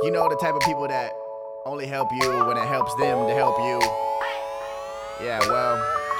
You know, the type of people that only help you when it helps them to help you. Yeah, well,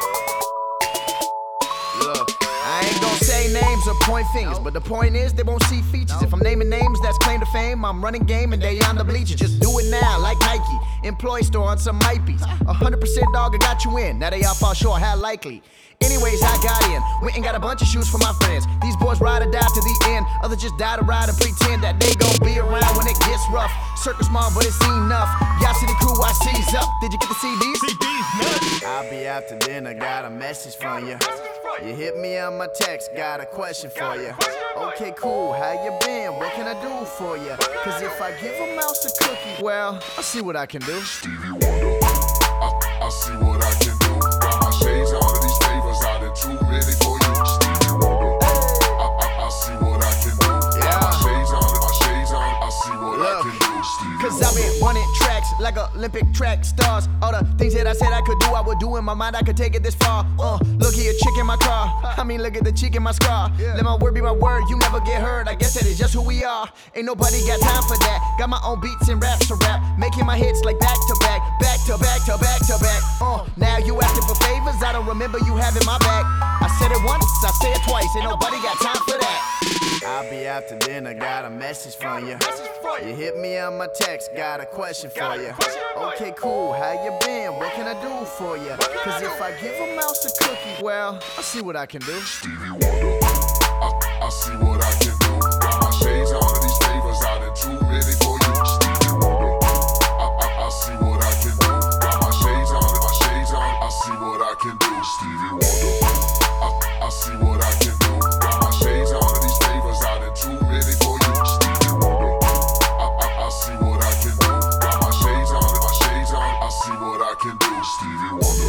look, I ain't gon' say names or point fingers, but the point is they won't see features. If I'm naming names that's claim to fame, I'm running game and they on the bleachers. Just do it now, like Nike. Employee store on some hypebees. 100% dog, I got you in. Now they all fall short, how likely? Anyways, I got in. Went and got a bunch of shoes for my friends. These boys ride or die to the end. Others just die to ride and pretend that they gon' be around when it gets rough. Circle small, but it's enough. Y'all city crew, I seize up. Did you get the CDs? CDs, man. I'll be out to dinner, got a message from you. You hit me on my text, got a question for you. Okay, cool, how you been? What can I do for you? Cause if I give a mouse a cookie, well, I'll see what I can do. Stevie Wonder, I see what I can do. Got my shades on and these favors out there too many for you. Stevie Wonder, I see what I can do. Got my shades on and my shades on, I see what I can do. Stevie Cause I've been running tracks like Olympic track stars. All the things that I said I could do, I would do in my mind, I could take it this far. Look here, chick in my car. I mean, look at the cheek in my scar. Let my word be my word, you never get hurt. I guess that is just who we are. Ain't nobody got time for that. Got my own beats and raps to rap. Making my hits like back to back, back to back to back to back. Now you asking for favors, I don't remember you having my back. I said it once, I say it twice, ain't nobody got time for that. I'll be out to dinner, got a message from you. You hit me on my text, got a question for you. Okay, cool, how you been? What can I do for you? Cause if I give a mouse a cookie, well, I'll see what I can do. Stevie Wonder, I see what I can do. Got my shades on and these favors out there too many for you. Stevie Wonder, I see what I can do. Got my shades on and my shades on, I see what I can do. Stevie Wonder, I see what I can do. Got my shades on and these favors out there too many for you. Stevie Wonder, I see what I can do. Got my shades on and my shades on, I see what I can do. Stevie Wonder,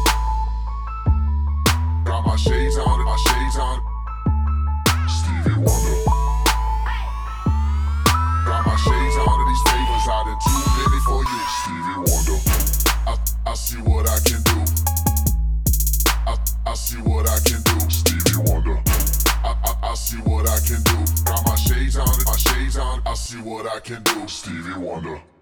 got my shades on and my shades on. Stevie Wonder, got my shades on and these favors out there too many for you. Stevie Wonder, I see what I can do. I see what I can do. Stevie Wonder, I see what I can do. Got my shades on and my shades on. I see what I can do. Stevie Wonder.